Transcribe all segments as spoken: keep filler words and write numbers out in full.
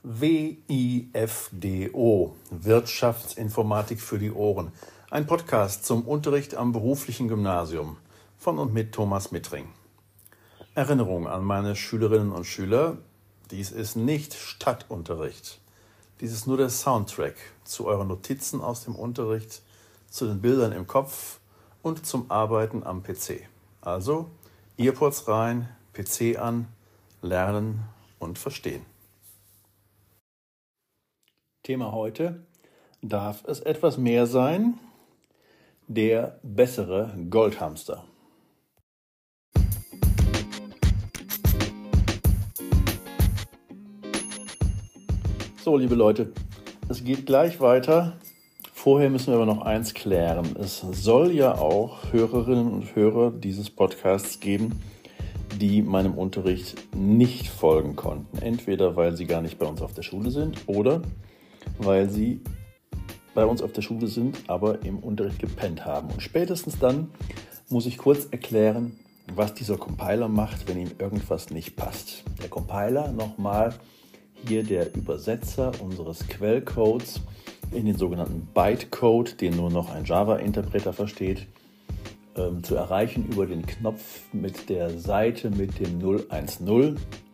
W I F D O, Wirtschaftsinformatik für die Ohren. Ein Podcast zum Unterricht am beruflichen Gymnasium von und mit Thomas Mittring. Erinnerung an meine Schülerinnen und Schüler, dies ist nicht Stadtunterricht. Dies ist nur der Soundtrack zu euren Notizen aus dem Unterricht, zu den Bildern im Kopf und zum Arbeiten am P C. Also, Earpods rein, P C an, lernen und verstehen. Thema heute: Darf es etwas mehr sein? Der bessere Goldhamster. So, liebe Leute, es geht gleich weiter. Vorher müssen wir aber noch eins klären. Es soll ja auch Hörerinnen und Hörer dieses Podcasts geben, die meinem Unterricht nicht folgen konnten. Entweder weil sie gar nicht bei uns auf der Schule sind oder weil sie bei uns auf der Schule sind, aber im Unterricht gepennt haben. Und spätestens dann muss ich kurz erklären, was dieser Compiler macht, wenn ihm irgendwas nicht passt. Der Compiler, nochmal hier der Übersetzer unseres Quellcodes in den sogenannten Bytecode, den nur noch ein Java-Interpreter versteht, ähm, zu erreichen über den Knopf mit der Seite mit dem null eins null,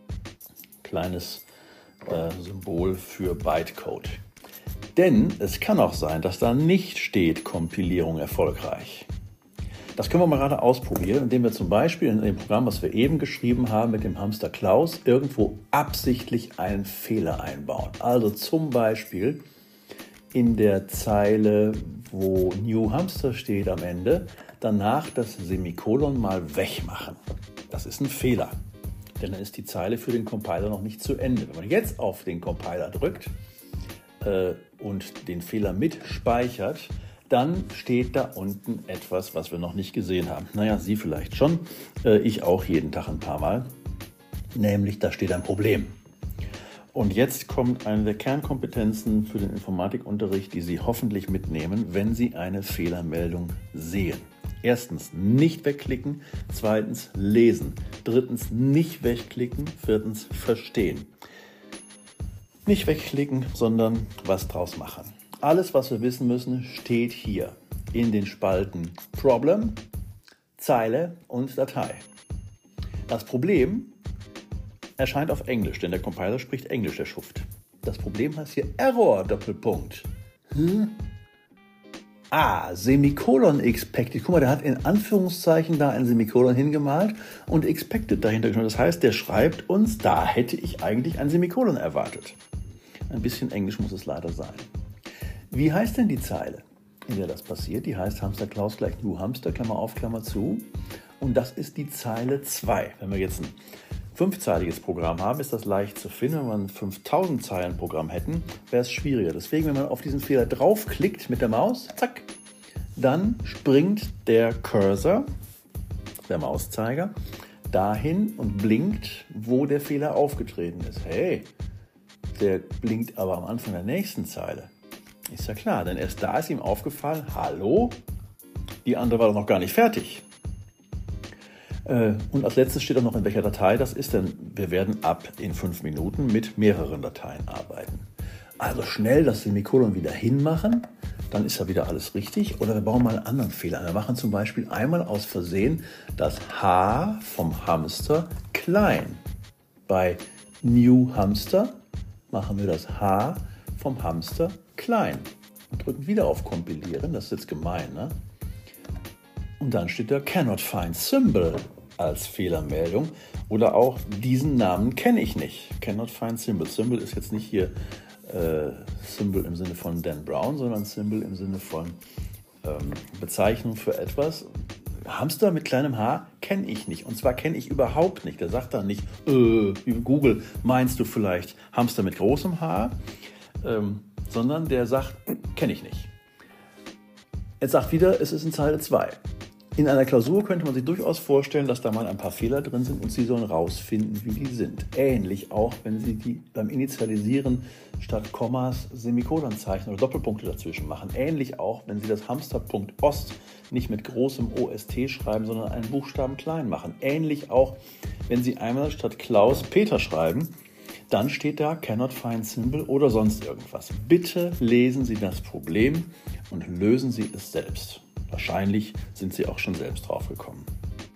kleines äh, Symbol für Bytecode. Denn es kann auch sein, dass da nicht steht Kompilierung erfolgreich. Das können wir mal gerade ausprobieren, indem wir zum Beispiel in dem Programm, was wir eben geschrieben haben mit dem Hamster Klaus, irgendwo absichtlich einen Fehler einbauen. Also zum Beispiel in der Zeile, wo New Hamster steht am Ende, danach das Semikolon mal wegmachen. Das ist ein Fehler, denn dann ist die Zeile für den Compiler noch nicht zu Ende. Wenn man jetzt auf den Compiler drückt äh, und den Fehler mitspeichert, dann steht da unten etwas, was wir noch nicht gesehen haben. Naja, Sie vielleicht schon, äh, ich auch jeden Tag ein paar Mal. Nämlich, da steht ein Problem. Und jetzt kommt eine der Kernkompetenzen für den Informatikunterricht, die Sie hoffentlich mitnehmen, wenn Sie eine Fehlermeldung sehen. Erstens, nicht wegklicken. Zweitens, lesen. Drittens, nicht wegklicken. Viertens, verstehen. Nicht wegklicken, sondern was draus machen. Alles, was wir wissen müssen, steht hier in den Spalten Problem, Zeile und Datei. Das Problem erscheint auf Englisch, denn der Compiler spricht Englisch, der Schuft. Das Problem heißt hier Error, Doppelpunkt. Hm? Ah, Semikolon expected. Guck mal, der hat in Anführungszeichen da ein Semikolon hingemalt und expected dahinter geschrieben. Das heißt, der schreibt uns, da hätte ich eigentlich ein Semikolon erwartet. Ein bisschen Englisch muss es leider sein. Wie heißt denn die Zeile, in der das passiert? Die heißt Hamster Klaus gleich New Hamster, Klammer auf, Klammer zu. Und das ist die Zeile zwei. Wenn wir jetzt ein fünfzeiliges Programm haben, ist das leicht zu finden. Wenn wir ein fünftausend Zeilen Programm hätten, wäre es schwieriger. Deswegen, wenn man auf diesen Fehler draufklickt mit der Maus, zack, dann springt der Cursor, der Mauszeiger, dahin und blinkt, wo der Fehler aufgetreten ist. Hey, der blinkt aber am Anfang der nächsten Zeile. Ist ja klar, denn erst da ist ihm aufgefallen, hallo, die andere war doch noch gar nicht fertig. Und als letztes steht auch noch, in welcher Datei das ist, denn wir werden ab in fünf Minuten mit mehreren Dateien arbeiten. Also schnell das Semikolon wieder hinmachen, dann ist ja wieder alles richtig. Oder wir bauen mal einen anderen Fehler an. Wir machen zum Beispiel einmal aus Versehen das H vom Hamster klein. Bei New Hamster machen wir das H vom Hamster klein und drücken wieder auf Kompilieren. Das ist jetzt gemein, ne? Und dann steht da Cannot find Symbol als Fehlermeldung oder auch diesen Namen kenne ich nicht. Cannot find Symbol. Symbol ist jetzt nicht hier äh, Symbol im Sinne von Dan Brown, sondern Symbol im Sinne von ähm, Bezeichnung für etwas. Hamster mit kleinem H kenne ich nicht. Und zwar kenne ich überhaupt nicht. Der sagt dann nicht, äh, wie Google, meinst du vielleicht Hamster mit großem H? Ähm, sondern der sagt, kenne ich nicht. Er sagt wieder, es ist in Zeile zwei. In einer Klausur könnte man sich durchaus vorstellen, dass da mal ein paar Fehler drin sind und Sie sollen rausfinden, wie die sind. Ähnlich auch, wenn Sie die beim Initialisieren statt Kommas Semikolonzeichen oder Doppelpunkte dazwischen machen. Ähnlich auch, wenn Sie das Hamster.ost nicht mit großem O S T schreiben, sondern einen Buchstaben klein machen. Ähnlich auch, wenn Sie einmal statt Klaus Peter schreiben, dann steht da cannot find symbol oder sonst irgendwas. Bitte lesen Sie das Problem und lösen Sie es selbst. Wahrscheinlich sind Sie auch schon selbst drauf gekommen.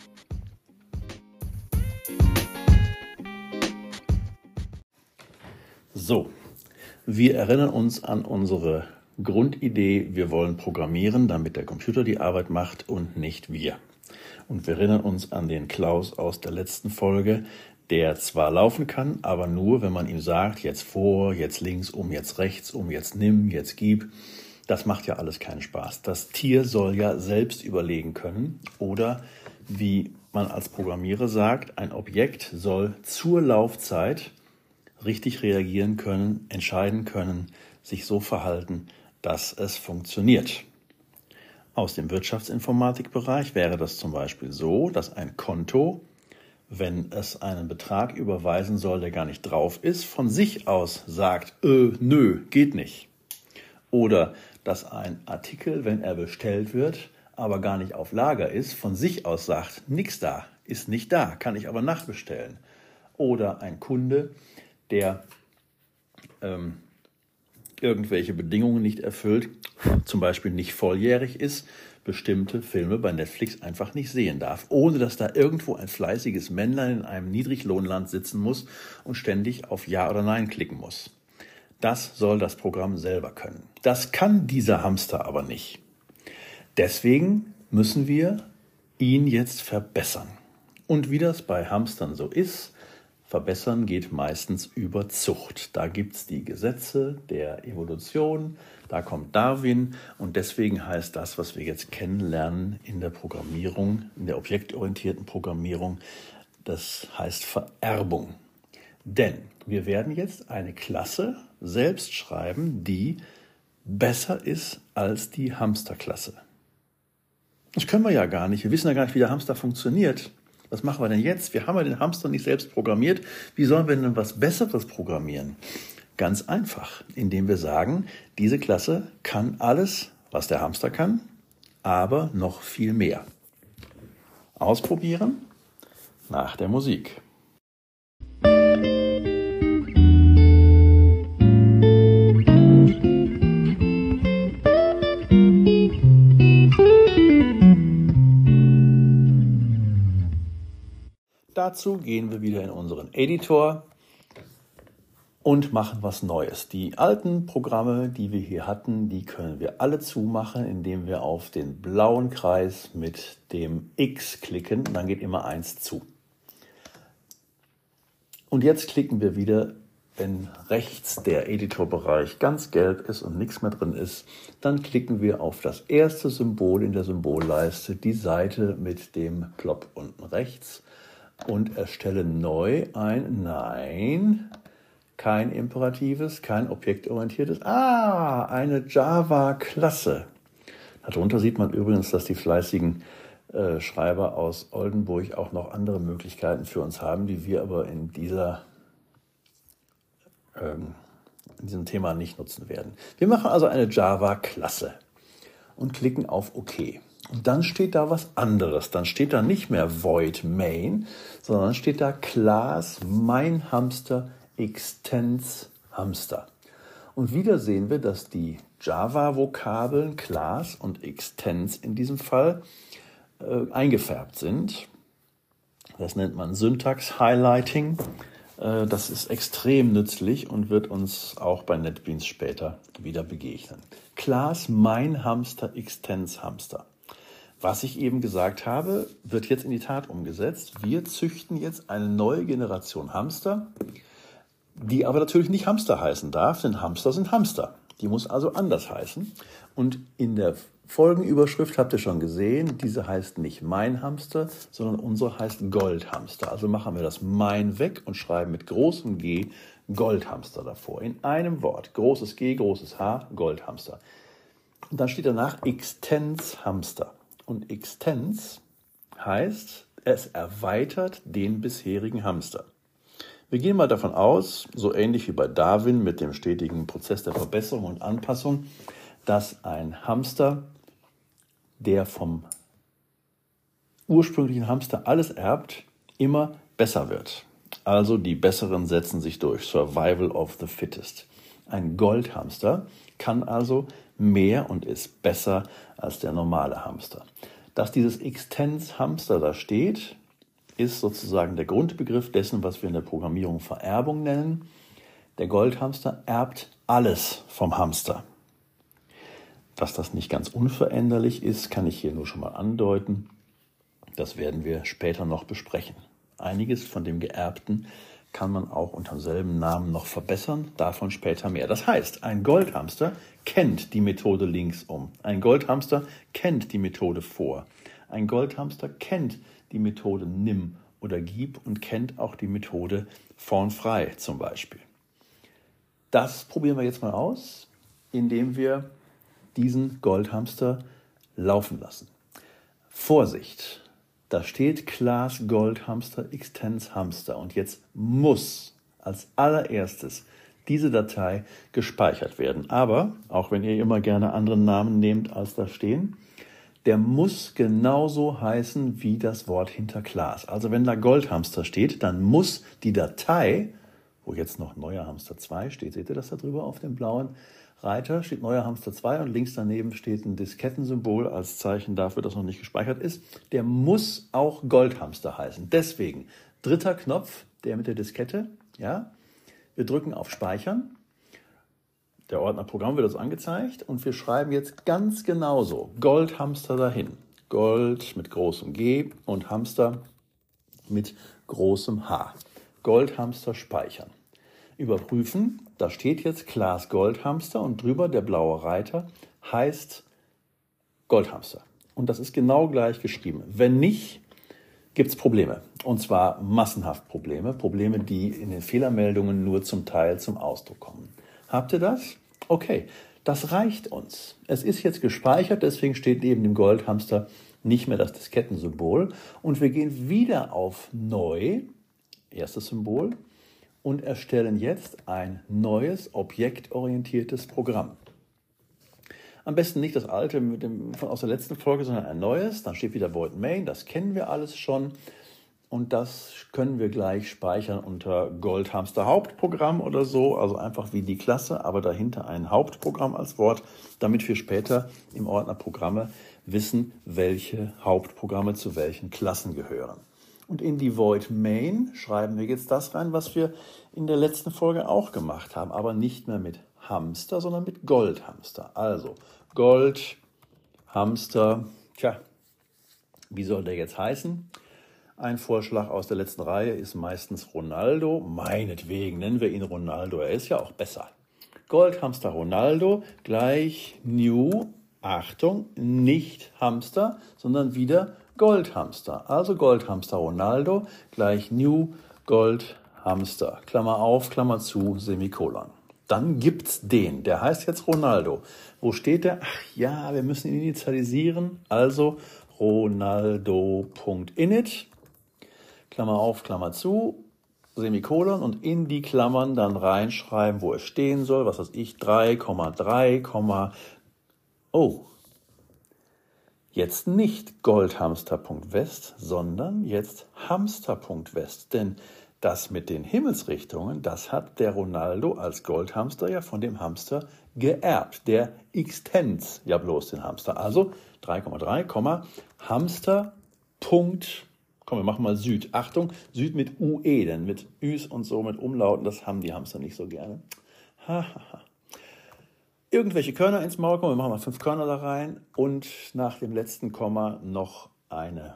So, wir erinnern uns an unsere Grundidee, wir wollen programmieren, damit der Computer die Arbeit macht und nicht wir. Und wir erinnern uns an den Klaus aus der letzten Folge, der zwar laufen kann, aber nur, wenn man ihm sagt, jetzt vor, jetzt links, um, jetzt rechts, um, jetzt nimm, jetzt gib. Das macht ja alles keinen Spaß. Das Tier soll ja selbst überlegen können oder, wie man als Programmierer sagt, ein Objekt soll zur Laufzeit richtig reagieren können, entscheiden können, sich so verhalten, dass es funktioniert. Aus dem Wirtschaftsinformatikbereich wäre das zum Beispiel so, dass ein Konto, wenn es einen Betrag überweisen soll, der gar nicht drauf ist, von sich aus sagt, äh, nö, geht nicht. Oder dass ein Artikel, wenn er bestellt wird, aber gar nicht auf Lager ist, von sich aus sagt, nix da, ist nicht da, kann ich aber nachbestellen. Oder ein Kunde, der ähm, irgendwelche Bedingungen nicht erfüllt, zum Beispiel nicht volljährig ist, bestimmte Filme bei Netflix einfach nicht sehen darf, ohne dass da irgendwo ein fleißiges Männlein in einem Niedriglohnland sitzen muss und ständig auf Ja oder Nein klicken muss. Das soll das Programm selber können. Das kann dieser Hamster aber nicht. Deswegen müssen wir ihn jetzt verbessern. Und wie das bei Hamstern so ist, verbessern geht meistens über Zucht. Da gibt es die Gesetze der Evolution, da kommt Darwin und deswegen heißt das, was wir jetzt kennenlernen in der Programmierung, in der objektorientierten Programmierung, das heißt Vererbung. Denn wir werden jetzt eine Klasse selbst schreiben, die besser ist als die Hamsterklasse. Das können wir ja gar nicht. Wir wissen ja gar nicht, wie der Hamster funktioniert. Was machen wir denn jetzt? Wir haben ja den Hamster nicht selbst programmiert. Wie sollen wir denn was Besseres programmieren? Ganz einfach, indem wir sagen, diese Klasse kann alles, was der Hamster kann, aber noch viel mehr. Ausprobieren nach der Musik. Dazu gehen wir wieder in unseren Editor und machen was Neues. Die alten Programme, die wir hier hatten, die können wir alle zumachen, indem wir auf den blauen Kreis mit dem X klicken. Und dann geht immer eins zu. Und jetzt klicken wir wieder, wenn rechts der Editorbereich ganz gelb ist und nichts mehr drin ist, dann klicken wir auf das erste Symbol in der Symbolleiste, die Seite mit dem Plop unten rechts. Und erstelle neu ein Nein, kein imperatives, kein objektorientiertes, ah, eine Java-Klasse. Darunter sieht man übrigens, dass die fleißigen äh, Schreiber aus Oldenburg auch noch andere Möglichkeiten für uns haben, die wir aber in, dieser, ähm, in diesem Thema nicht nutzen werden. Wir machen also eine Java-Klasse und klicken auf OK. Und dann steht da was anderes. Dann steht da nicht mehr Void Main, sondern steht da Class mein Hamster extends Hamster. Und wieder sehen wir, dass die Java-Vokabeln Class und extends in diesem Fall äh, eingefärbt sind. Das nennt man Syntax-Highlighting. Äh, das ist extrem nützlich und wird uns auch bei NetBeans später wieder begegnen. Class mein Hamster extends Hamster. Was ich eben gesagt habe, wird jetzt in die Tat umgesetzt. Wir züchten jetzt eine neue Generation Hamster, die aber natürlich nicht Hamster heißen darf, denn Hamster sind Hamster. Die muss also anders heißen. Und in der Folgenüberschrift habt ihr schon gesehen, diese heißt nicht mein Hamster, sondern unsere heißt Goldhamster. Also machen wir das mein weg und schreiben mit großem G Goldhamster davor. In einem Wort. Großes G, großes H, Goldhamster. Und dann steht danach extends Hamster. Und extends heißt, es erweitert den bisherigen Hamster. Wir gehen mal davon aus, so ähnlich wie bei Darwin mit dem stetigen Prozess der Verbesserung und Anpassung, dass ein Hamster, der vom ursprünglichen Hamster alles erbt, immer besser wird. Also die Besseren setzen sich durch. Survival of the fittest. Ein Goldhamster kann also mehr und ist besser als der normale Hamster. Dass dieses Extens Hamster da steht, ist sozusagen der Grundbegriff dessen, was wir in der Programmierung Vererbung nennen. Der Goldhamster erbt alles vom Hamster. Dass das nicht ganz unveränderlich ist, kann ich hier nur schon mal andeuten. Das werden wir später noch besprechen. Einiges von dem Geerbten kann man auch unter demselben Namen noch verbessern, davon später mehr. Das heißt, ein Goldhamster kennt die Methode linksum. Ein Goldhamster kennt die Methode vor. Ein Goldhamster kennt die Methode nimm oder gib und kennt auch die Methode vorn frei zum Beispiel. Das probieren wir jetzt mal aus, indem wir diesen Goldhamster laufen lassen. Vorsicht! Da steht Class Goldhamster Extens Hamster und jetzt muss als allererstes diese Datei gespeichert werden. Aber, auch wenn ihr immer gerne andere Namen nehmt als da stehen, der muss genauso heißen wie das Wort hinter Class. Also wenn da Goldhamster steht, dann muss die Datei, wo jetzt noch neuer Hamster zwei steht, seht ihr das da drüber auf dem blauen Reiter, steht neuer Hamster zwei und links daneben steht ein Diskettensymbol als Zeichen dafür, dass noch nicht gespeichert ist. Der muss auch Goldhamster heißen. Deswegen, dritter Knopf, der mit der Diskette, ja, wir drücken auf Speichern. Der Ordner Programm wird uns angezeigt und wir schreiben jetzt ganz genauso Goldhamster dahin. Gold mit großem G und Hamster mit großem H. Goldhamster speichern. Überprüfen, da steht jetzt Class Goldhamster und drüber der blaue Reiter heißt Goldhamster. Und das ist genau gleich geschrieben. Wenn nicht, gibt es Probleme. Und zwar massenhaft Probleme. Probleme, die in den Fehlermeldungen nur zum Teil zum Ausdruck kommen. Habt ihr das? Okay, das reicht uns. Es ist jetzt gespeichert, deswegen steht neben dem Goldhamster nicht mehr das Diskettensymbol. Und wir gehen wieder auf Neu, erstes Symbol, und erstellen jetzt ein neues, objektorientiertes Programm. Am besten nicht das alte mit dem, von aus der letzten Folge, sondern ein neues. Dann steht wieder Void Main, das kennen wir alles schon. Und das können wir gleich speichern unter Goldhamster Hauptprogramm oder so, also einfach wie die Klasse, aber dahinter ein Hauptprogramm als Wort, damit wir später im Ordner Programme wissen, welche Hauptprogramme zu welchen Klassen gehören. Und in die Void Main schreiben wir jetzt das rein, was wir in der letzten Folge auch gemacht haben, aber nicht mehr mit Hamster, sondern mit Goldhamster. Also Goldhamster, tja, wie soll der jetzt heißen? Ein Vorschlag aus der letzten Reihe ist meistens Ronaldo. Meinetwegen nennen wir ihn Ronaldo, er ist ja auch besser. Goldhamster Ronaldo gleich New, Achtung, nicht Hamster, sondern wieder Goldhamster. Also Goldhamster Ronaldo gleich New Goldhamster. Klammer auf, Klammer zu, Semikolon. Dann gibt's den, der heißt jetzt Ronaldo. Wo steht der? Ach ja, wir müssen ihn initialisieren. Also Ronaldo.init, Klammer auf, Klammer zu, Semikolon und in die Klammern dann reinschreiben, wo es stehen soll. Was weiß ich, drei Komma drei, oh, jetzt nicht Goldhamster.west, sondern jetzt Hamster.west. Denn das mit den Himmelsrichtungen, das hat der Ronaldo als Goldhamster ja von dem Hamster geerbt. Der extends ja bloß den Hamster. Also drei Komma drei, Hamster. Komm, wir machen mal Süd. Achtung, Süd mit U E, denn mit Üs und so, mit Umlauten, das haben die Hamster nicht so gerne. Ha, ha, ha. Irgendwelche Körner ins Maul kommen, wir machen mal fünf Körner da rein und nach dem letzten Komma noch eine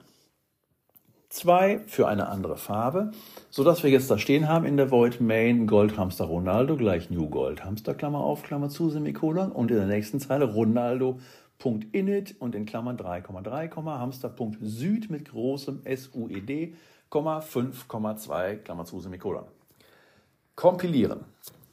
zwei für eine andere Farbe, sodass wir jetzt da stehen haben in der Void Main Goldhamster Ronaldo gleich New Goldhamster, Klammer auf, Klammer zu, Semikolon und in der nächsten Zeile Ronaldo.init und in Klammern drei Komma drei, Hamster.süd mit großem S U E D, fünf Komma zwei, Klammer zu, Semikolon. Kompilieren.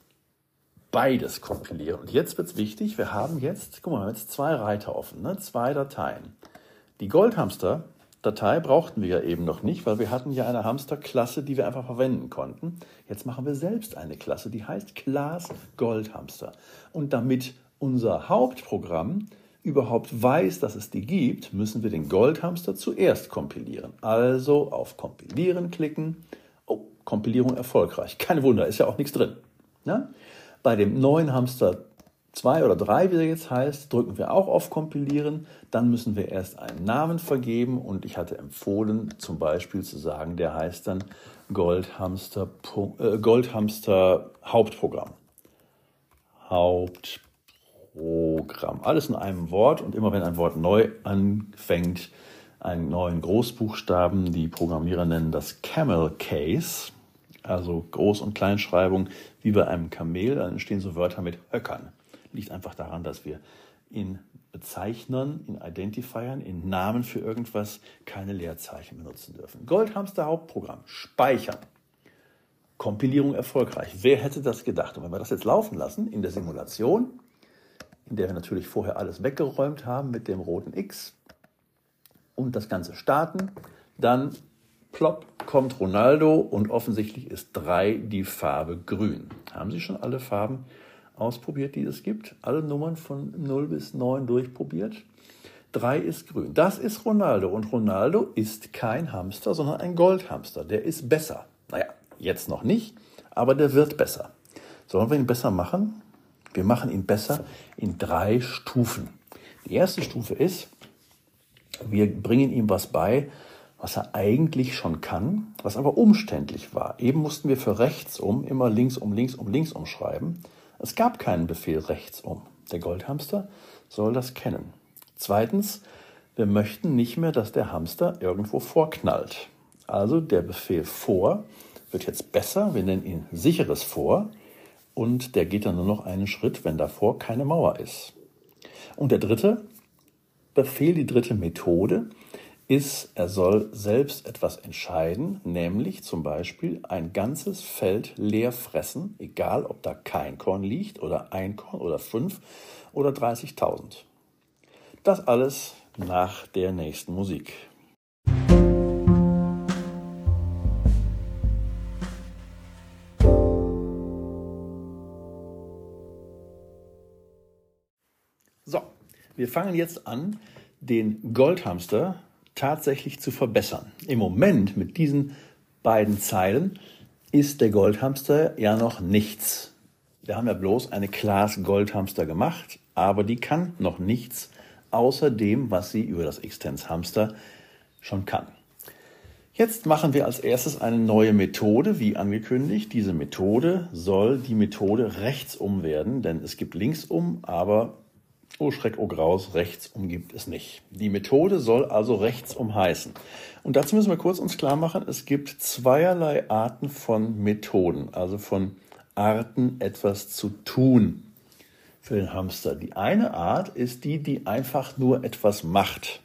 Beides kompilieren. Und jetzt wird es wichtig, wir haben jetzt, guck mal, wir haben jetzt zwei Reiter offen, ne? Zwei Dateien. Die Goldhamster-Datei brauchten wir ja eben noch nicht, weil wir hatten ja eine Hamster-Klasse, die wir einfach verwenden konnten. Jetzt machen wir selbst eine Klasse, die heißt Class Goldhamster. Und damit unser Hauptprogramm überhaupt weiß, dass es die gibt, müssen wir den Goldhamster zuerst kompilieren. Also auf Kompilieren klicken. Oh, Kompilierung erfolgreich. Kein Wunder, ist ja auch nichts drin. Ja? Bei dem neuen Hamster zwei oder drei, wie er jetzt heißt, drücken wir auch auf Kompilieren. Dann müssen wir erst einen Namen vergeben und ich hatte empfohlen, zum Beispiel zu sagen, der heißt dann Goldhamster, äh, Goldhamster Hauptprogramm. Hauptprogramm. Alles in einem Wort und immer wenn ein Wort neu anfängt, einen neuen Großbuchstaben, die Programmierer nennen das Camel Case, also Groß- und Kleinschreibung wie bei einem Kamel, dann entstehen so Wörter mit Höckern. Liegt einfach daran, dass wir in Bezeichnern, in Identifiern, in Namen für irgendwas keine Leerzeichen benutzen dürfen. Goldhamster Hauptprogramm, speichern. Kompilierung erfolgreich. Wer hätte das gedacht? Und wenn wir das jetzt laufen lassen in der Simulation, in der wir natürlich vorher alles weggeräumt haben mit dem roten X und das Ganze starten, dann plopp kommt Ronaldo und offensichtlich ist drei die Farbe grün. Haben Sie schon alle Farben ausprobiert, die es gibt? Alle Nummern von null bis neun durchprobiert? drei ist grün. Das ist Ronaldo und Ronaldo ist kein Hamster, sondern ein Goldhamster. Der ist besser. Naja, jetzt noch nicht, aber der wird besser. Sollen wir ihn besser machen? Wir machen ihn besser in drei Stufen. Die erste Stufe ist, wir bringen ihm was bei, was er eigentlich schon kann, was aber umständlich war. Eben mussten wir für rechts um immer links um, links um, links umschreiben. Es gab keinen Befehl rechts um. Der Goldhamster soll das kennen. Zweitens, wir möchten nicht mehr, dass der Hamster irgendwo vorknallt. Also der Befehl vor wird jetzt besser. Wir nennen ihn sicheres Vor und der geht dann nur noch einen Schritt, wenn davor keine Mauer ist. Und der dritte Befehl, die dritte Methode ist, er soll selbst etwas entscheiden, nämlich zum Beispiel ein ganzes Feld leer fressen, egal ob da kein Korn liegt oder ein Korn oder fünf oder dreißigtausend. Das alles nach der nächsten Musik. So, wir fangen jetzt an, den Goldhamster tatsächlich zu verbessern. Im Moment mit diesen beiden Zeilen ist der Goldhamster ja noch nichts. Wir haben ja bloß eine Class Goldhamster gemacht, aber die kann noch nichts außer dem, was sie über das Extens Hamster schon kann. Jetzt machen wir als erstes eine neue Methode, wie angekündigt. Diese Methode soll die Methode rechtsum werden, denn es gibt linksum, aber oh Schreck, oh Graus, rechtsum gibt es nicht. Die Methode soll also rechtsum heißen. Und dazu müssen wir kurz uns klar machen, es gibt zweierlei Arten von Methoden, also von Arten, etwas zu tun für den Hamster. Die eine Art ist die, die einfach nur etwas macht.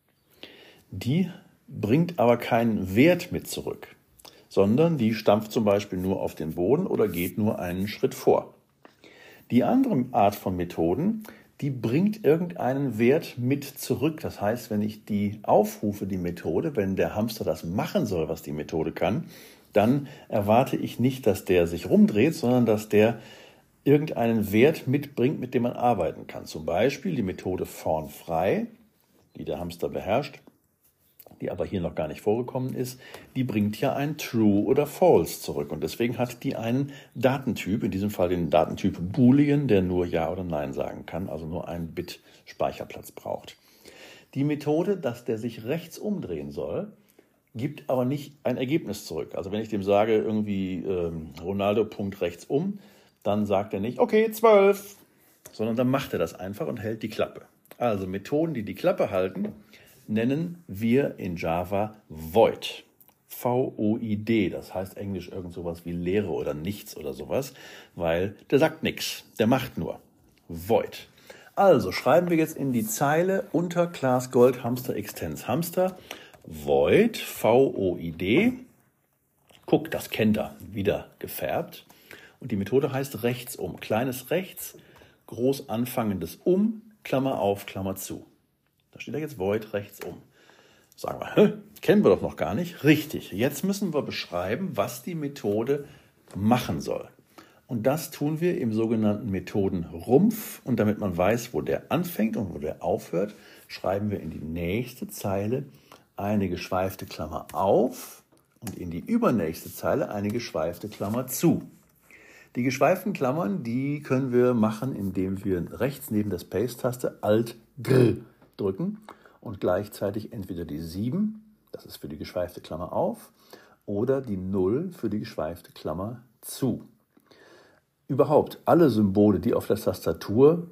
Die bringt aber keinen Wert mit zurück, sondern die stampft zum Beispiel nur auf den Boden oder geht nur einen Schritt vor. Die andere Art von Methoden, die bringt irgendeinen Wert mit zurück. Das heißt, wenn ich die aufrufe, die Methode, wenn der Hamster das machen soll, was die Methode kann, dann erwarte ich nicht, dass der sich rumdreht, sondern dass der irgendeinen Wert mitbringt, mit dem man arbeiten kann. Zum Beispiel die Methode vorn frei, die der Hamster beherrscht, die aber hier noch gar nicht vorgekommen ist, die bringt ja ein True oder False zurück. Und deswegen hat die einen Datentyp, in diesem Fall den Datentyp Boolean, der nur Ja oder Nein sagen kann, also nur einen Bit Speicherplatz braucht. Die Methode, dass der sich rechts umdrehen soll, gibt aber nicht ein Ergebnis zurück. Also wenn ich dem sage, irgendwie ähm, Ronaldo Punkt rechts um, dann sagt er nicht, okay, zwölf, sondern dann macht er das einfach und hält die Klappe. Also Methoden, die die Klappe halten, nennen wir in Java Void. V O I D, das heißt englisch irgend sowas wie Leere oder Nichts oder sowas, weil der sagt nichts, der macht nur. Void. Also schreiben wir jetzt in die Zeile unter Class Gold Hamster Extens Hamster Void, V O I D. Guck, das kennt er, wieder gefärbt. Und die Methode heißt rechtsum. Kleines rechts, groß anfangendes um, Klammer auf, Klammer zu. Da steht da jetzt Void rechtsum. Sagen wir, hä, kennen wir doch noch gar nicht. Richtig, jetzt müssen wir beschreiben, was die Methode machen soll. Und das tun wir im sogenannten Methodenrumpf. Und damit man weiß, wo der anfängt und wo der aufhört, schreiben wir in die nächste Zeile eine geschweifte Klammer auf und in die übernächste Zeile eine geschweifte Klammer zu. Die geschweiften Klammern, die können wir machen, indem wir rechts neben der Space-Taste Alt-G drücken und gleichzeitig entweder die sieben, das ist für die geschweifte Klammer auf, oder die null für die geschweifte Klammer zu. Überhaupt alle Symbole, die auf der Tastatur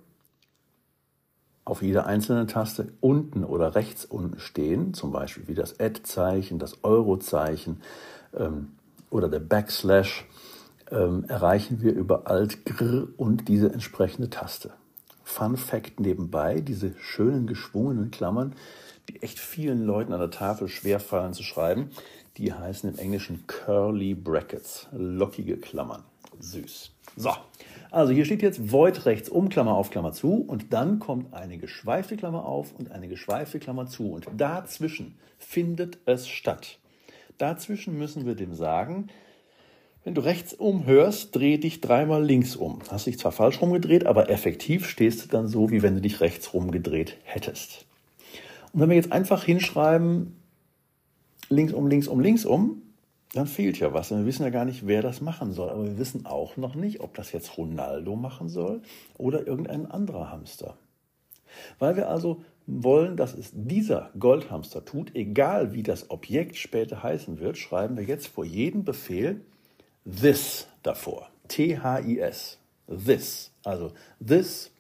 auf jeder einzelnen Taste unten oder rechts unten stehen, zum Beispiel wie das Add-Zeichen, das Euro-Zeichen ähm, oder der Backslash, ähm, erreichen wir über Alt-Gr und diese entsprechende Taste. Fun Fact nebenbei, diese schönen geschwungenen Klammern, die echt vielen Leuten an der Tafel schwerfallen zu schreiben, die heißen im Englischen Curly Brackets, lockige Klammern. Süß. So, also hier steht jetzt Void rechts um, Klammer auf, Klammer zu, und dann kommt eine geschweifte Klammer auf und eine geschweifte Klammer zu, und dazwischen findet es statt. Dazwischen müssen wir dem sagen, wenn du rechts umhörst, dreh dich dreimal links um. Hast dich zwar falsch rumgedreht, aber effektiv stehst du dann so, wie wenn du dich rechts rumgedreht hättest. Und wenn wir jetzt einfach hinschreiben, links um, links um, links um, dann fehlt ja was. Und wir wissen ja gar nicht, wer das machen soll. Aber wir wissen auch noch nicht, ob das jetzt Ronaldo machen soll oder irgendein anderer Hamster. Weil wir also wollen, dass es dieser Goldhamster tut, egal wie das Objekt später heißen wird, schreiben wir jetzt vor jedem Befehl this davor. T H I S. This. Also this.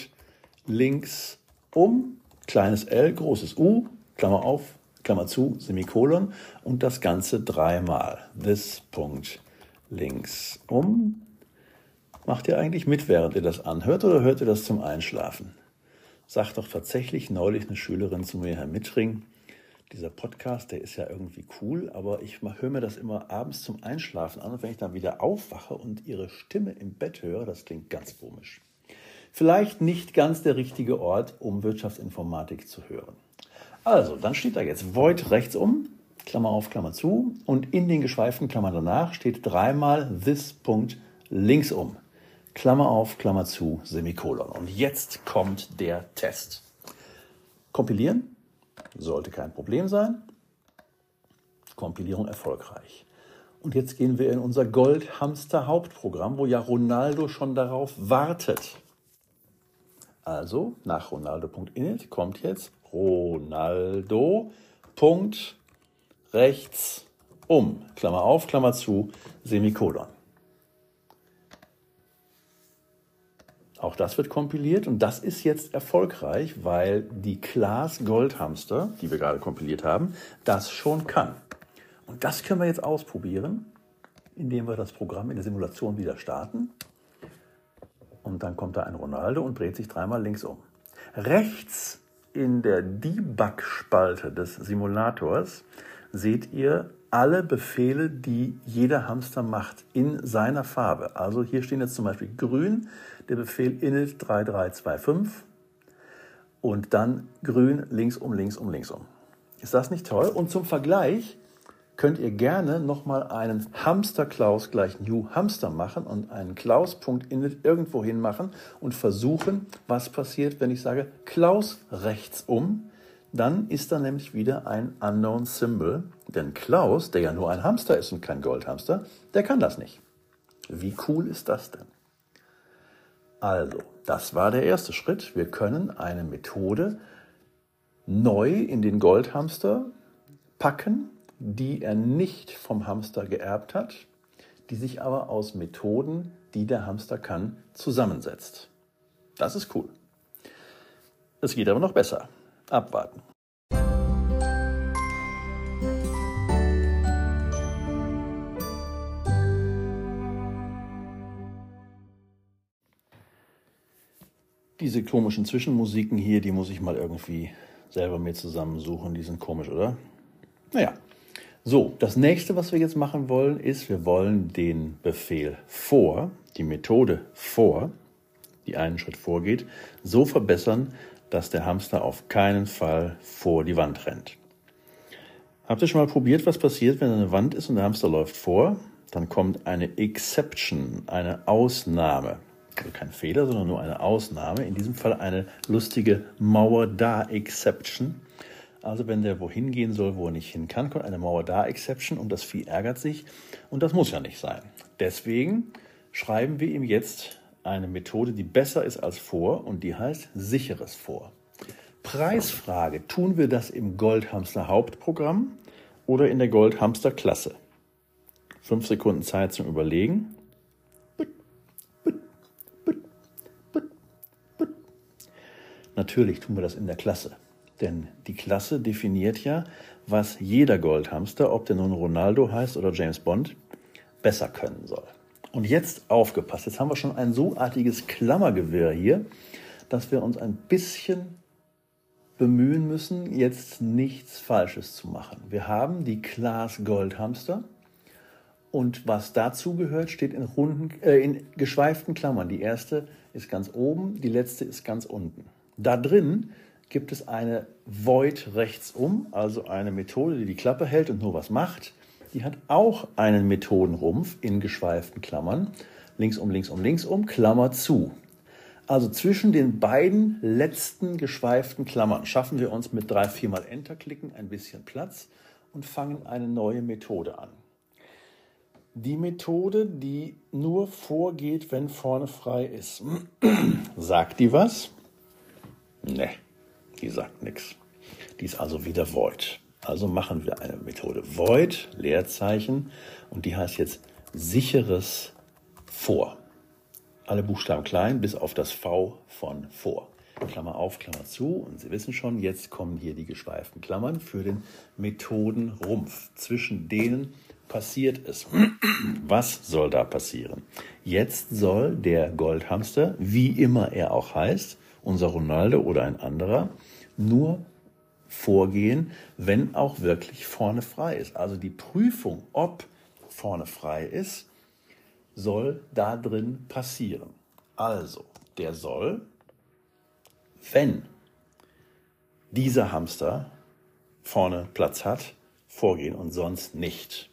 Links um, kleines L, großes U, Klammer auf, Klammer zu, Semikolon und das Ganze dreimal. This. Links um. Macht ihr eigentlich mit, während ihr das anhört, oder hört ihr das zum Einschlafen? Sagt doch tatsächlich neulich eine Schülerin zu mir, Herr Mittring, dieser Podcast, der ist ja irgendwie cool, aber ich höre mir das immer abends zum Einschlafen an und wenn ich dann wieder aufwache und ihre Stimme im Bett höre, das klingt ganz komisch. Vielleicht nicht ganz der richtige Ort, um Wirtschaftsinformatik zu hören. Also, dann steht da jetzt Void rechts um, Klammer auf, Klammer zu, und in den geschweiften Klammern danach steht dreimal this. Links um, Klammer auf, Klammer zu, Semikolon. Und jetzt kommt der Test. Kompilieren. Sollte kein Problem sein. Kompilierung erfolgreich. Und jetzt gehen wir in unser Goldhamster-Hauptprogramm, wo ja Ronaldo schon darauf wartet. Also nach Ronaldo.init kommt jetzt Ronaldo. Rechts um, Klammer auf, Klammer zu, Semikolon. Auch das wird kompiliert und das ist jetzt erfolgreich, weil die Class Goldhamster, die wir gerade kompiliert haben, das schon kann. Und das können wir jetzt ausprobieren, indem wir das Programm in der Simulation wieder starten. Und dann kommt da ein Ronaldo und dreht sich dreimal links um. Rechts in der Debug-Spalte des Simulators seht ihr alle Befehle, die jeder Hamster macht, in seiner Farbe. Also hier stehen jetzt zum Beispiel grün, der Befehl init drei drei zwei fünf und dann grün links um, links um, links um. Ist das nicht toll? Und zum Vergleich könnt ihr gerne nochmal einen Hamster-Klaus gleich New Hamster machen und einen Klaus.init irgendwo hin machen und versuchen, was passiert, wenn ich sage Klaus rechts um. Dann ist da nämlich wieder ein Unknown Symbol, denn Klaus, der ja nur ein Hamster ist und kein Goldhamster, der kann das nicht. Wie cool ist das denn? Also, das war der erste Schritt. Wir können eine Methode neu in den Goldhamster packen, die er nicht vom Hamster geerbt hat, die sich aber aus Methoden, die der Hamster kann, zusammensetzt. Das ist cool. Es geht aber noch besser. Abwarten. Diese komischen Zwischenmusiken hier, die muss ich mal irgendwie selber mir zusammensuchen. Die sind komisch, oder? Naja. So, das nächste, was wir jetzt machen wollen, ist, wir wollen den Befehl for, die Methode for, die einen Schritt vorgeht, so verbessern, dass der Hamster auf keinen Fall vor die Wand rennt. Habt ihr schon mal probiert, was passiert, wenn eine Wand ist und der Hamster läuft vor? Dann kommt eine Exception, eine Ausnahme. Also kein Fehler, sondern nur eine Ausnahme. In diesem Fall eine lustige Mauer-da-Exception. Also wenn der wohin gehen soll, wo er nicht hin kann, kommt eine Mauer-Da-Exception und das Vieh ärgert sich. Und das muss ja nicht sein. Deswegen schreiben wir ihm jetzt eine Methode, die besser ist als vor und die heißt sicheres vor. Preisfrage, tun wir das im Goldhamster Hauptprogramm oder in der Goldhamster Klasse? Fünf Sekunden Zeit zum Überlegen. Natürlich tun wir das in der Klasse, denn die Klasse definiert ja, was jeder Goldhamster, ob der nun Ronaldo heißt oder James Bond, besser können soll. Und jetzt aufgepasst, jetzt haben wir schon ein so artiges Klammergewirr hier, dass wir uns ein bisschen bemühen müssen, jetzt nichts Falsches zu machen. Wir haben die Class Goldhamster und was dazu gehört, steht in, runden, äh, in geschweiften Klammern. Die erste ist ganz oben, die letzte ist ganz unten. Da drin gibt es eine Void rechtsum, also eine Methode, die die Klappe hält und nur was macht. Die hat auch einen Methodenrumpf in geschweiften Klammern. Linksum, linksum, linksum, Klammer zu. Also zwischen den beiden letzten geschweiften Klammern schaffen wir uns mit drei, viermal Enter-Klicken ein bisschen Platz und fangen eine neue Methode an. Die Methode, die nur vorgeht, wenn vorne frei ist. Sagt die was? Ne, die sagt nichts. Die ist also wieder Void. Also machen wir eine Methode Void, Leerzeichen, und die heißt jetzt sicheres vor. Alle Buchstaben klein, bis auf das V von vor. Klammer auf, Klammer zu. Und Sie wissen schon, jetzt kommen hier die geschweiften Klammern für den Methodenrumpf. Zwischen denen passiert es. Was soll da passieren? Jetzt soll der Goldhamster, wie immer er auch heißt, unser Ronaldo oder ein anderer, nur vorgehen, wenn auch wirklich vorne frei ist. Also die Prüfung, ob vorne frei ist, soll da drin passieren. Also, der soll, wenn dieser Hamster vorne Platz hat, vorgehen und sonst nicht.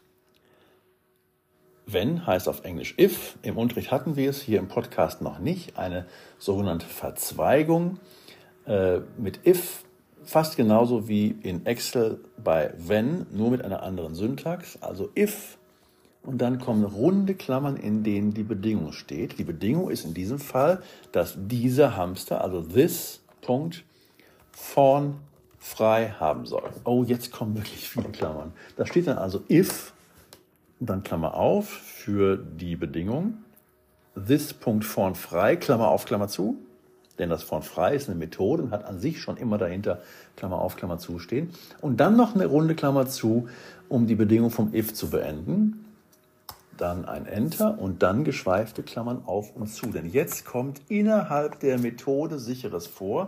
Wenn heißt auf Englisch if. Im Unterricht hatten wir es, hier im Podcast noch nicht. Eine sogenannte Verzweigung äh, mit if, fast genauso wie in Excel bei wenn, nur mit einer anderen Syntax. Also if und dann kommen runde Klammern, in denen die Bedingung steht. Die Bedingung ist in diesem Fall, dass dieser Hamster, also this, Punkt, vorn frei haben soll. Oh, jetzt kommen wirklich viele Klammern. Da steht dann also if, und dann Klammer auf für die Bedingung. This, Punkt, vorn frei, Klammer auf, Klammer zu. Denn das vorn frei ist eine Methode und hat an sich schon immer dahinter Klammer auf, Klammer zu stehen. Und dann noch eine runde Klammer zu, um die Bedingung vom if zu beenden. Dann ein Enter und dann geschweifte Klammern auf und zu. Denn jetzt kommt innerhalb der Methode sicheres vor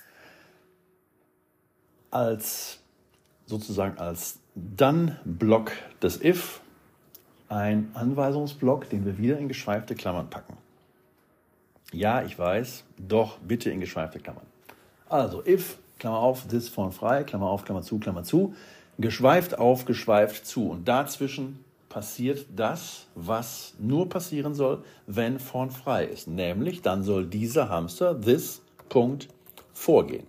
als sozusagen als Dann-Block des if ein Anweisungsblock, den wir wieder in geschweifte Klammern packen. Ja, ich weiß, doch bitte in geschweifte Klammern. Also if, Klammer auf, this vorn frei, Klammer auf, Klammer zu, Klammer zu, geschweift auf, geschweift zu. Und dazwischen passiert das, was nur passieren soll, wenn vorn frei ist. Nämlich, dann soll dieser Hamster, this, Punkt, vorgehen.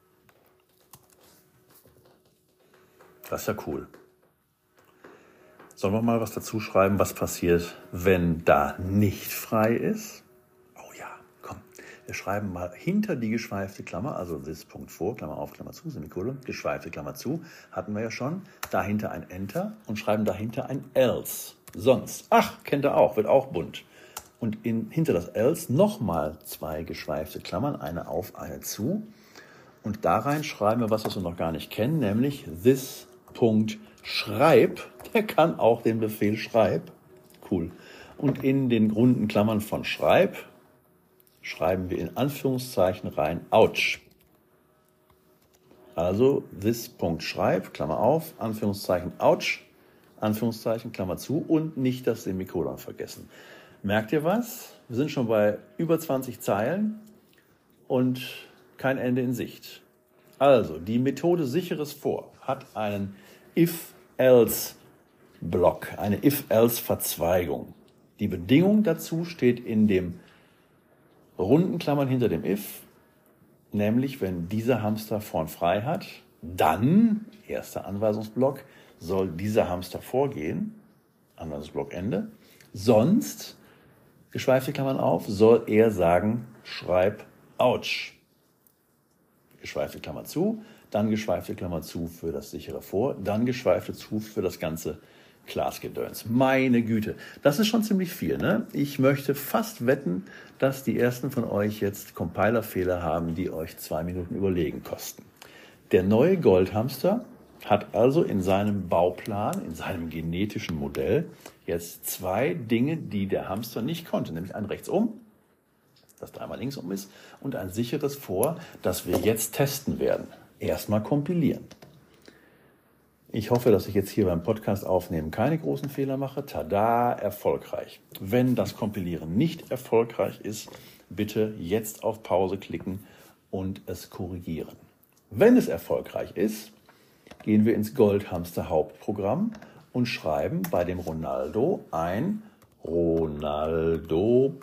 Das ist ja cool. Sollen wir mal was dazu schreiben, was passiert, wenn da nicht frei ist? Oh ja, komm. Wir schreiben mal hinter die geschweifte Klammer, also this Punkt vor, Klammer auf, Klammer zu, Semikolon, geschweifte Klammer zu, hatten wir ja schon. Dahinter ein Enter und schreiben dahinter ein else. Sonst, ach, kennt ihr auch, wird auch bunt. Und in, hinter das else nochmal zwei geschweifte Klammern, eine auf, eine zu. Und da rein schreiben wir was, was wir noch gar nicht kennen, nämlich this Punkt schreib. Der kann auch den Befehl schreib. Cool. Und in den runden Klammern von schreib schreiben wir in Anführungszeichen rein ouch. Also this Punkt schreib, Klammer auf, Anführungszeichen ouch, Anführungszeichen, Klammer zu und nicht das Semikolon vergessen. Merkt ihr was? Wir sind schon bei über zwanzig Zeilen und kein Ende in Sicht. Also, die Methode sicheres vor hat einen if-else-Block, eine if-else-Verzweigung. Die Bedingung dazu steht in dem runden Klammern hinter dem if, nämlich wenn dieser Hamster vorn frei hat, Dann, erster Anweisungsblock, soll dieser Hamster vorgehen, Anweisungsblock Ende. Sonst, geschweifte Klammern auf, soll er sagen, schreib Autsch. Geschweifte Klammer zu, dann geschweifte Klammer zu für das sichere Vor, dann geschweifte zu für das ganze Class-Gedöns. Meine Güte, das ist schon ziemlich viel, ne? Ich möchte fast wetten, dass die ersten von euch jetzt Compiler-Fehler haben, die euch zwei Minuten Überlegen kosten. Der neue Goldhamster hat also in seinem Bauplan, in seinem genetischen Modell jetzt zwei Dinge, die der Hamster nicht konnte, nämlich ein Rechtsum, das dreimal linksum ist, und ein sicheres Vor, das wir jetzt testen werden. Erstmal kompilieren. Ich hoffe, dass ich jetzt hier beim Podcast aufnehmen keine großen Fehler mache. Tada, erfolgreich. Wenn das Kompilieren nicht erfolgreich ist, bitte jetzt auf Pause klicken und es korrigieren. Wenn es erfolgreich ist, gehen wir ins Goldhamster Hauptprogramm und schreiben bei dem Ronaldo ein Ronaldo.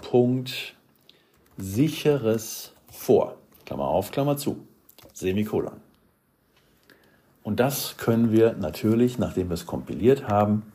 Sicheres Vor, Klammer auf, Klammer zu, Semikolon. Und das können wir natürlich, nachdem wir es kompiliert haben,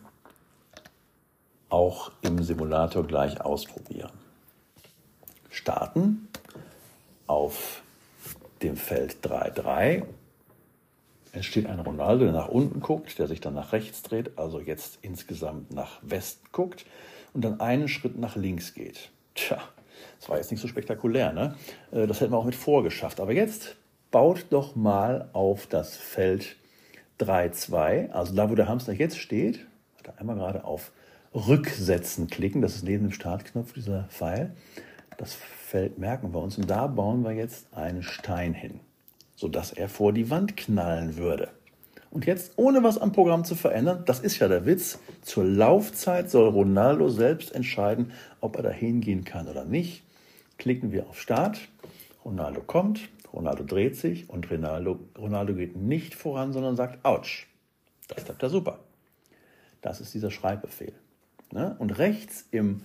auch im Simulator gleich ausprobieren. Starten auf dem Feld drei Punkt drei. Es steht ein Ronaldo, der nach unten guckt, der sich dann nach rechts dreht, also jetzt insgesamt nach Westen guckt und dann einen Schritt nach links geht. Tja, das war jetzt nicht so spektakulär, ne? Das hätten wir auch mit vorgeschafft. Aber jetzt baut doch mal auf das Feld drei Punkt zwei, also da, wo der Hamster jetzt steht, einmal gerade auf Rücksetzen klicken, das ist neben dem Startknopf dieser Pfeil. Das Feld merken wir uns und da bauen wir jetzt einen Stein hin, sodass er vor die Wand knallen würde. Und jetzt, ohne was am Programm zu verändern, das ist ja der Witz, zur Laufzeit soll Ronaldo selbst entscheiden, ob er da hingehen kann oder nicht. Klicken wir auf Start, Ronaldo kommt, Ronaldo dreht sich und Ronaldo, Ronaldo geht nicht voran, sondern sagt Autsch. Das klappt ja super. Das ist dieser Schreibbefehl. Ne? Und rechts im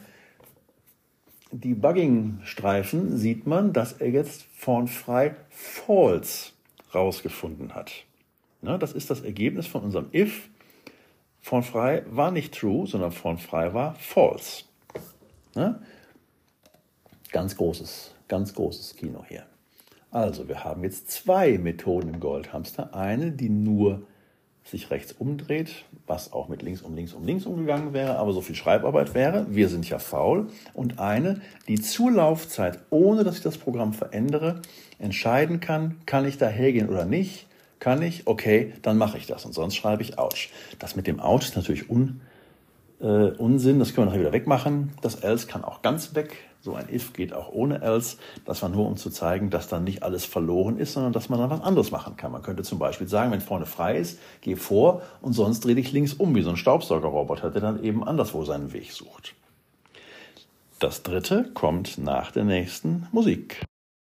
Debugging-Streifen sieht man, dass er jetzt vorn frei False rausgefunden hat. Ne? Das ist das Ergebnis von unserem If. Vorn frei war nicht True, sondern vorn frei war False. Ne? Ganz großes, ganz großes Kino hier. Also, wir haben jetzt zwei Methoden im Goldhamster. Eine, die nur sich rechts umdreht, was auch mit links um links um links umgegangen wäre, aber so viel Schreibarbeit wäre. Wir sind ja faul. Und eine, die zur Laufzeit, ohne dass ich das Programm verändere, entscheiden kann, kann ich da hergehen oder nicht. Kann ich? Okay, dann mache ich das. Und sonst schreibe ich Autsch. Das mit dem Autsch ist natürlich un, äh, Unsinn. Das können wir nachher wieder wegmachen. Das Else kann auch ganz weg. So ein If geht auch ohne Else. Das war nur, um zu zeigen, dass dann nicht alles verloren ist, sondern dass man dann was anderes machen kann. Man könnte zum Beispiel sagen, wenn vorne frei ist, geh vor und sonst dreh dich links um, wie so ein Staubsaugerroboter, der dann eben anderswo seinen Weg sucht. Das dritte kommt nach der nächsten Musik.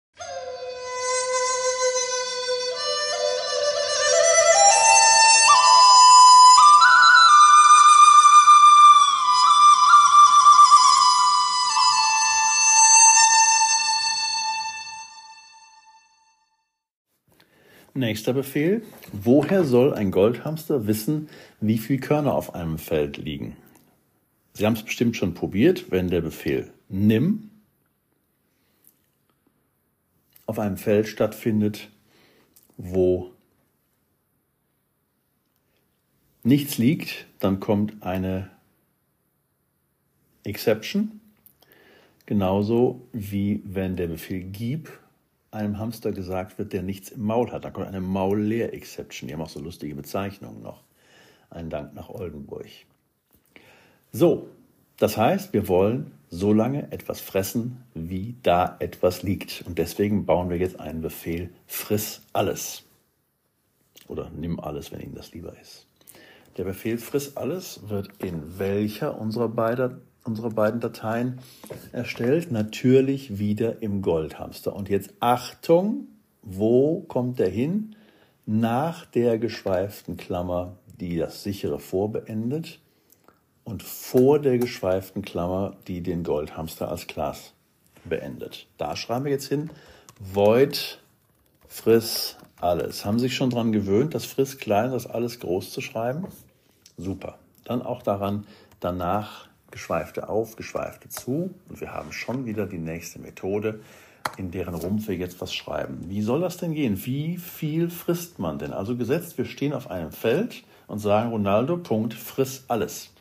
Nächster Befehl. Woher soll ein Goldhamster wissen, wie viele Körner auf einem Feld liegen? Sie haben es bestimmt schon probiert, wenn der Befehl nimm auf einem Feld stattfindet, wo nichts liegt, dann kommt eine Exception. Genauso wie wenn der Befehl gib einem Hamster gesagt wird, der nichts im Maul hat. Da kommt eine Maul-Leer-Exception. Die haben auch so lustige Bezeichnungen noch. Ein Dank nach Oldenburg. So, das heißt, wir wollen so lange etwas fressen, wie da etwas liegt. Und deswegen bauen wir jetzt einen Befehl, friss alles. Oder nimm alles, wenn Ihnen das lieber ist. Der Befehl friss alles wird in welcher unserer beiden unsere beiden Dateien erstellt? Natürlich wieder im Goldhamster. Und jetzt Achtung, wo kommt der hin? Nach der geschweiften Klammer, die das sichere Vor beendet und vor der geschweiften Klammer, die den Goldhamster als Class beendet. Da schreiben wir jetzt hin, void friss alles. Haben Sie sich schon daran gewöhnt, das friss klein, das alles groß zu schreiben? Super. Dann auch daran, danach geschweifte auf, geschweifte zu. Und wir haben schon wieder die nächste Methode, in deren Rumpf wir jetzt was schreiben. Wie soll das denn gehen? Wie viel frisst man denn? Also gesetzt, wir stehen auf einem Feld und sagen, Ronaldo, Punkt, friss alles.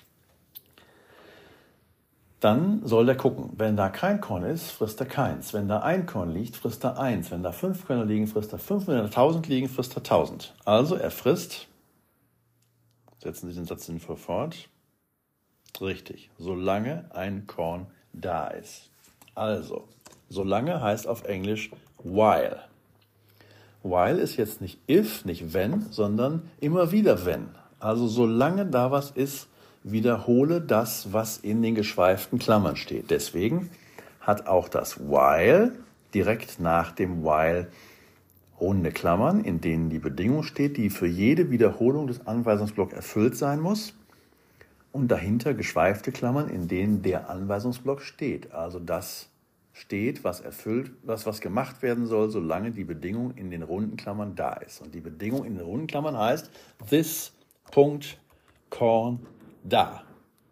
Dann soll der gucken. Wenn da kein Korn ist, frisst er keins. Wenn da ein Korn liegt, frisst er eins. Wenn da fünf Körner liegen, frisst er fünf. Wenn da tausend liegen, frisst er tausend. Also er frisst, setzen Sie den Satz sinnvoll fort, richtig, solange ein Korn da ist. Also, solange heißt auf Englisch while. While ist jetzt nicht if, nicht wenn, sondern immer wieder wenn. Also solange da was ist, wiederhole das, was in den geschweiften Klammern steht. Deswegen hat auch das while direkt nach dem while runde Klammern, in denen die Bedingung steht, die für jede Wiederholung des Anweisungsblocks erfüllt sein muss. Und dahinter geschweifte Klammern, in denen der Anweisungsblock steht. Also das steht, was erfüllt, was, was gemacht werden soll, solange die Bedingung in den runden Klammern da ist. Und die Bedingung in den runden Klammern heißt, this, Punkt, Korn, da.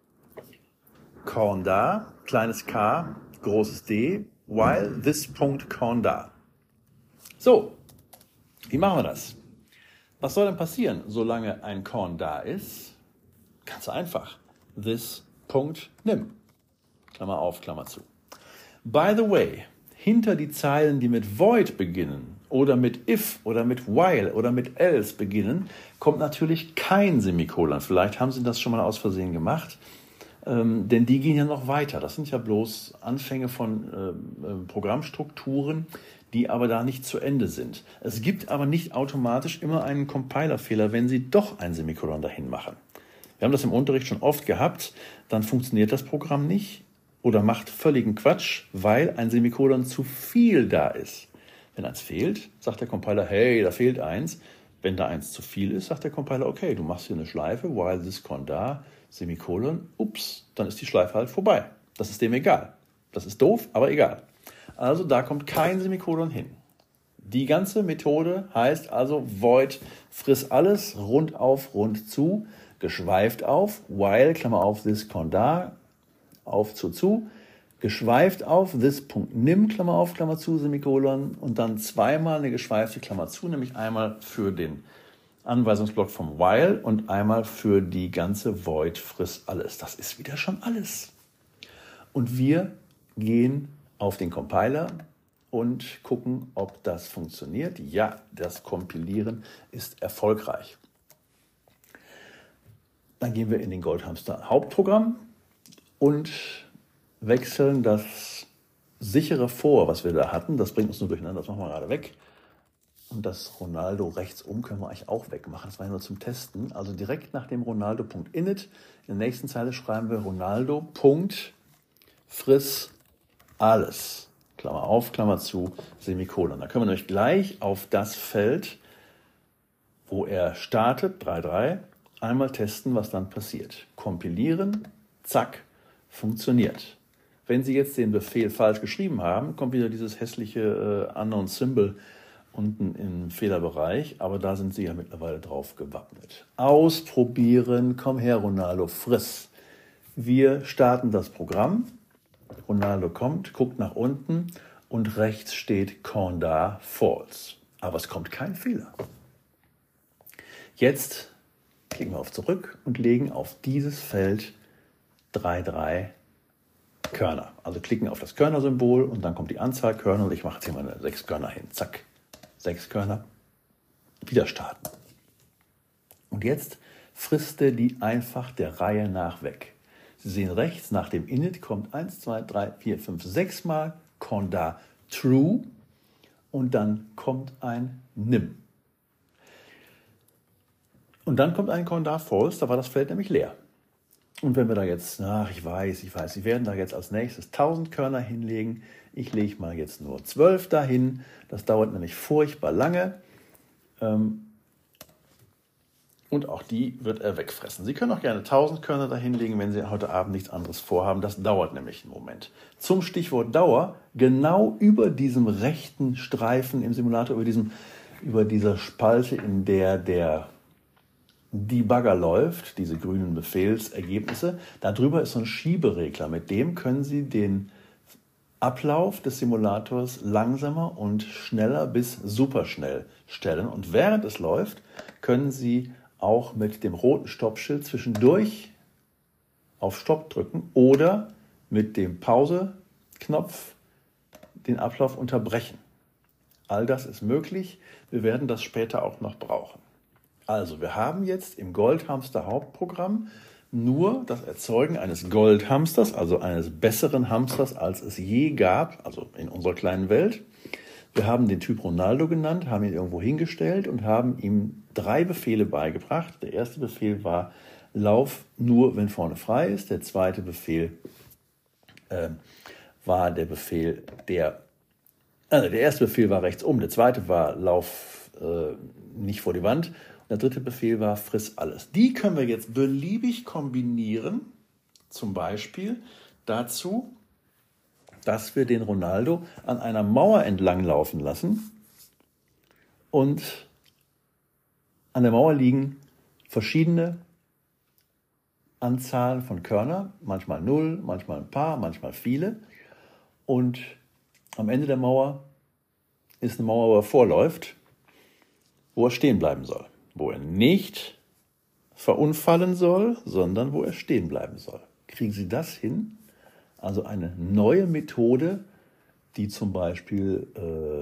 Korn da, kleines k, großes D, while this, Punkt, Korn da. So, wie machen wir das? Was soll denn passieren, solange ein Korn da ist? Ganz einfach. This, Punkt, nimm. Klammer auf, Klammer zu. By the way, hinter die Zeilen, die mit void beginnen oder mit if oder mit while oder mit else beginnen, kommt natürlich kein Semikolon. Vielleicht haben Sie das schon mal aus Versehen gemacht, ähm, denn die gehen ja noch weiter. Das sind ja bloß Anfänge von äh, äh, Programmstrukturen, die aber da nicht zu Ende sind. Es gibt aber nicht automatisch immer einen Compilerfehler, wenn Sie doch ein Semikolon dahin machen. Wir haben das im Unterricht schon oft gehabt, dann funktioniert das Programm nicht oder macht völligen Quatsch, weil ein Semikolon zu viel da ist. Wenn eins fehlt, sagt der Compiler, hey, da fehlt eins. Wenn da eins zu viel ist, sagt der Compiler, okay, du machst hier eine Schleife, while this Korn da, Semikolon, ups, dann ist die Schleife halt vorbei. Das ist dem egal. Das ist doof, aber egal. Also da kommt kein Semikolon hin. Die ganze Methode heißt also void, friss alles, rund auf, rund zu, geschweift auf, while, Klammer auf, this Korn da, auf, zu, zu, geschweift auf, this, Punkt, nimm, Klammer auf, Klammer zu, Semikolon und dann zweimal eine geschweifte Klammer zu, nämlich einmal für den Anweisungsblock vom while und einmal für die ganze void, friss alles. Das ist wieder schon alles. Und wir gehen auf den Compiler und gucken, ob das funktioniert. Ja, das Kompilieren ist erfolgreich. Dann gehen wir in den Goldhamster Hauptprogramm und wechseln das sichere vor, was wir da hatten. Das bringt uns nur durcheinander, das machen wir gerade weg. Und das Ronaldo rechts um können wir eigentlich auch wegmachen. Das war ja nur zum Testen. Also direkt nach dem Ronaldo.init in der nächsten Zeile schreiben wir Ronaldo. Friss alles. Klammer auf, Klammer zu, Semikolon. Da können wir nämlich gleich auf das Feld, wo er startet, drei drei, einmal testen, was dann passiert. Kompilieren, zack, funktioniert. Wenn Sie jetzt den Befehl falsch geschrieben haben, kommt wieder dieses hässliche äh, Unknown Symbol unten im Fehlerbereich, aber da sind Sie ja mittlerweile drauf gewappnet. Ausprobieren, komm her Ronaldo, friss. Wir starten das Programm. Ronaldo kommt, guckt nach unten und rechts steht Korn da, false. Aber es kommt kein Fehler. Jetzt klicken wir auf zurück und legen auf dieses Feld drei drei Körner. Also klicken auf das Körnersymbol und dann kommt die Anzahl Körner und ich mache jetzt hier meine sechs Körner hin. Zack, sechs Körner. Wieder starten. Und jetzt frisst er die einfach der Reihe nach weg. Sie sehen rechts, nach dem Init kommt eins, zwei, drei, vier, fünf, sechs Mal Korn da true und dann kommt ein nimm. Und dann kommt ein Korn da false, da war das Feld nämlich leer. Und wenn wir da jetzt, ach ich weiß, ich weiß, Sie werden da jetzt als nächstes tausend Körner hinlegen. Ich lege mal jetzt nur zwölf dahin. Das dauert nämlich furchtbar lange. Und auch die wird er wegfressen. Sie können auch gerne tausend Körner da hinlegen, wenn Sie heute Abend nichts anderes vorhaben. Das dauert nämlich einen Moment. Zum Stichwort Dauer, genau über diesem rechten Streifen im Simulator, über diesem über dieser Spalte, in der der Debugger läuft, diese grünen Befehlsergebnisse. Darüber ist so ein Schieberegler. Mit dem können Sie den Ablauf des Simulators langsamer und schneller bis superschnell stellen. Und während es läuft, können Sie auch mit dem roten Stoppschild zwischendurch auf Stopp drücken oder mit dem Pause-Knopf den Ablauf unterbrechen. All das ist möglich. Wir werden das später auch noch brauchen. Also, wir haben jetzt im Goldhamster Hauptprogramm nur das Erzeugen eines Goldhamsters, also eines besseren Hamsters, als es je gab, also in unserer kleinen Welt. Wir haben den Typ Ronaldo genannt, haben ihn irgendwo hingestellt und haben ihm drei Befehle beigebracht. Der erste Befehl war, lauf nur, wenn vorne frei ist. Der zweite Befehl äh, war der Befehl, der, also der erste Befehl war rechts um, der zweite war, lauf äh, nicht vor die Wand. Der dritte Befehl war, friss alles. Die können wir jetzt beliebig kombinieren, zum Beispiel dazu, dass wir den Ronaldo an einer Mauer entlang laufen lassen und an der Mauer liegen verschiedene Anzahlen von Körner, manchmal null, manchmal ein paar, manchmal viele. Und am Ende der Mauer ist eine Mauer, wo er vorläuft, wo er stehen bleiben soll. Wo er nicht verunfallen soll, sondern wo er stehen bleiben soll. Kriegen Sie das hin? Also eine neue Methode, die zum Beispiel äh,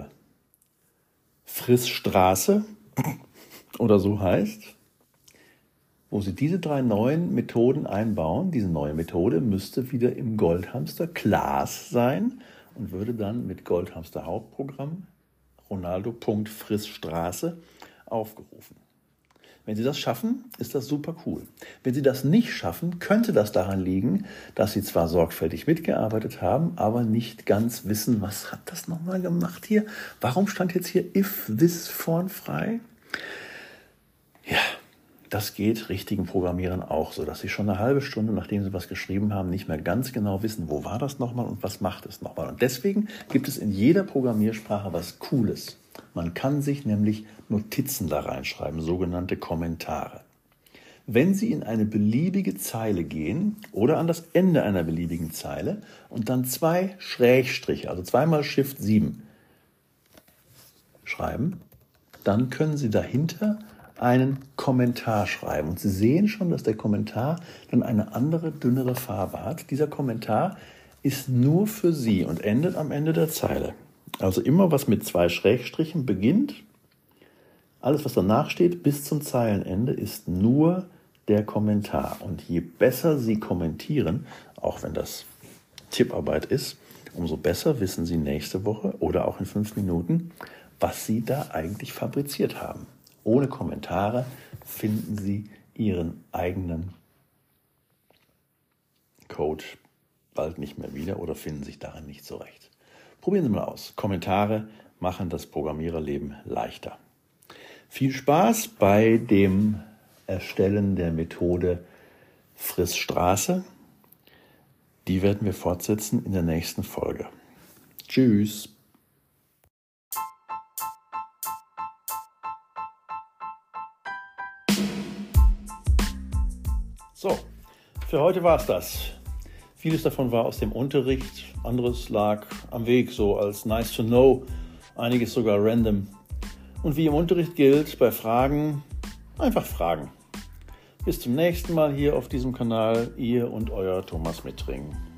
Frissstraße oder so heißt, wo Sie diese drei neuen Methoden einbauen. Diese neue Methode müsste wieder im Goldhamster Class sein und würde dann mit Goldhamster Hauptprogramm Ronaldo.Frissstraße aufgerufen. Wenn Sie das schaffen, ist das super cool. Wenn Sie das nicht schaffen, könnte das daran liegen, dass Sie zwar sorgfältig mitgearbeitet haben, aber nicht ganz wissen, was hat das nochmal gemacht hier? Warum stand jetzt hier if this vorn frei? Ja, das geht richtigen Programmierern auch so, dass Sie schon eine halbe Stunde, nachdem Sie was geschrieben haben, nicht mehr ganz genau wissen, wo war das nochmal und was macht es nochmal. Und deswegen gibt es in jeder Programmiersprache was Cooles. Man kann sich nämlich Notizen da reinschreiben, sogenannte Kommentare. Wenn Sie in eine beliebige Zeile gehen oder an das Ende einer beliebigen Zeile und dann zwei Schrägstriche, also zweimal Shift sieben schreiben, dann können Sie dahinter einen Kommentar schreiben. Und Sie sehen schon, dass der Kommentar dann eine andere, dünnere Farbe hat. Dieser Kommentar ist nur für Sie und endet am Ende der Zeile. Also immer, was mit zwei Schrägstrichen beginnt, alles, was danach steht, bis zum Zeilenende, ist nur der Kommentar. Und je besser Sie kommentieren, auch wenn das Tipparbeit ist, umso besser wissen Sie nächste Woche oder auch in fünf Minuten, was Sie da eigentlich fabriziert haben. Ohne Kommentare finden Sie Ihren eigenen Code bald nicht mehr wieder oder finden sich darin nicht zurecht. Probieren Sie mal aus. Kommentare machen das Programmiererleben leichter. Viel Spaß bei dem Erstellen der Methode Frissstraße. Die werden wir fortsetzen in der nächsten Folge. Tschüss. So, für heute war es das. Vieles davon war aus dem Unterricht, anderes lag am Weg, so als nice to know, einiges sogar random. Und wie im Unterricht gilt, bei Fragen einfach fragen. Bis zum nächsten Mal hier auf diesem Kanal, ihr und euer Thomas Mittring.